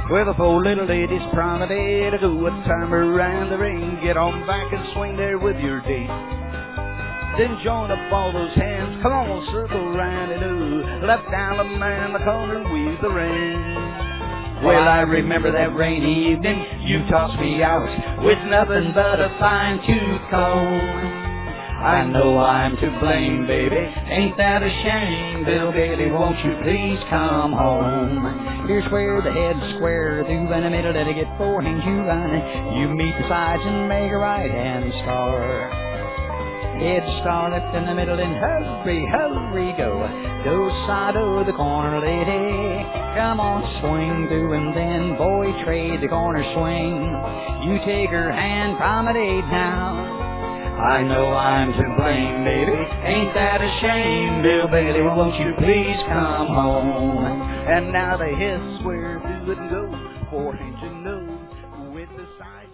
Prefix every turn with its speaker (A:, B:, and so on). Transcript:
A: Well, the four little ladies promenade to go a time around the ring. Get on back and swing there with your date. Then join up all those hands. Come on, circle round and ooh. Left down the man the corner and weave the ring. Well, I remember that rainy evening you tossed me out with nothing but a fine-tooth comb. I know I'm to blame, baby. Ain't that a shame? Bill Bailey, won't you please come home? Here's where the head's square through in the middle. Let it get four hands you run. You meet the sides and make a right-hand star. Head star left in the middle and hurry, hurry, go. Do side of the corner, lady. Come on, swing through and then, boy, trade the corner swing. You take her hand, promenade now. I know I'm to blame, baby. Ain't that a shame? Bill Bailey, won't you please come home? And now the head square through and go. Four hands you know with the sides.